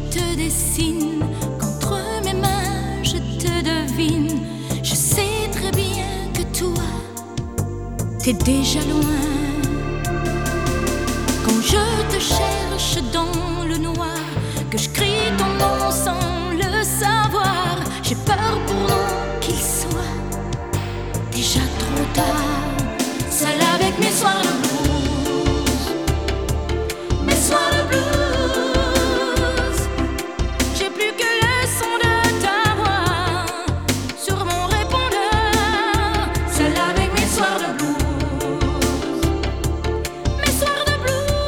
te dessine, qu'entre mes mains je te devine. Je sais très bien que toi, t'es déjà loin. Quand je te cherche dans le noir, que je crie ton nom sans le savoir, j'ai peur pour nous qu'il soit déjà trop tard. Seule avec mes soirs de blues, mes soirs de blues. J'ai plus que le son de ta voix sur mon répondeur. Seule avec mes soirs de blues, mes soirs de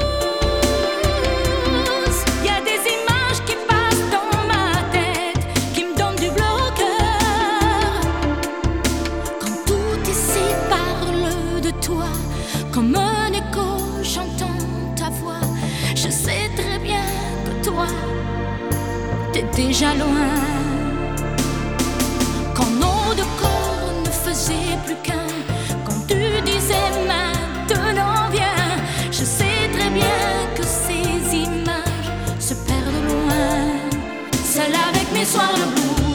blues. Y a des images qui passent dans ma tête, qui me donnent du bleu au cœur. Quand tout ici parle de toi, comme un écho, j'entends ta voix. Je sais très bien que toi, t'es déjà loin. Quand nos deux corps ne faisaient plus qu'un, quand tu disais maintenant viens, je sais très bien que ces images se perdent loin. Seule avec mes soirs de blues,